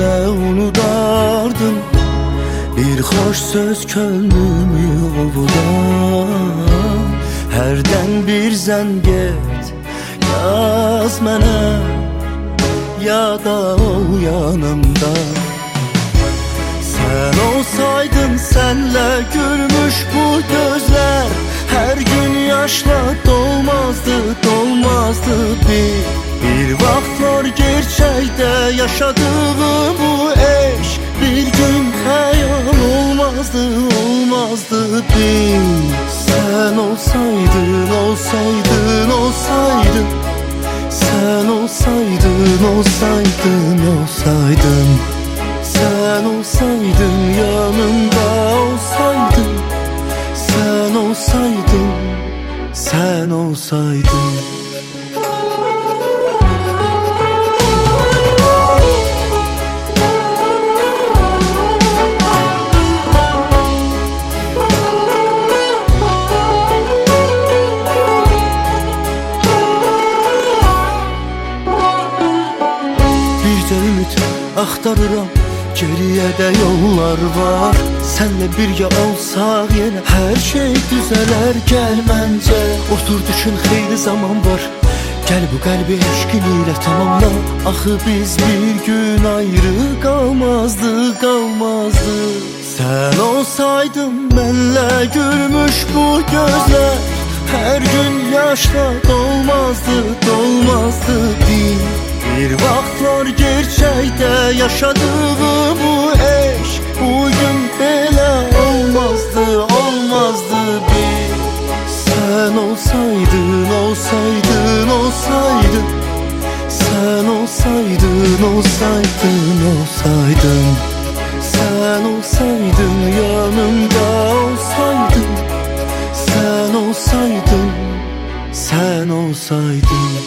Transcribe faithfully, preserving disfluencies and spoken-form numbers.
sözle unudardım. Bir hoş söz könlümü ovudar. Herden bir zənget yaz mənə, ya da ol yanımda. Sen olsaydın, senle gülmüş bu gözler her gün yaşla dolmazdı, dolmazdı bir. Bir vaxtlar gerçekte yaşadığım bu eşk bir gün hayal olmazdı, olmazdı bir. Sen olsaydın, olsaydın, olsaydın. Sen olsaydın, olsaydın, olsaydın. Sen olsaydın, yanımda olsaydın. Sen olsaydın, sen olsaydın. Bircə ümid axtarıram, geriye de yollar var. Senle birgə olsaq yenə her şey düzələr. Gəl məncə, otur düşün, xeyli zaman var. Gəl bu qəlbi eşqin ilə tamamla. Axı biz bir gün ayrı qalmazdı, qalmazdı. Sen olsaydın, mənlə gülmüş bu gözler her gün yaşla dolmazdı, dolmazdı bir. Bir vaxtlar gerçekte yaşadığım bu eşk bugün belə olmazdı, olmazdı bir. Sen olsaydın, olsaydın, olsaydın. Sen olsaydın, olsaydın, olsaydın. Sen olsaydın, yanımda olsaydın. Sen olsaydın, sen olsaydın.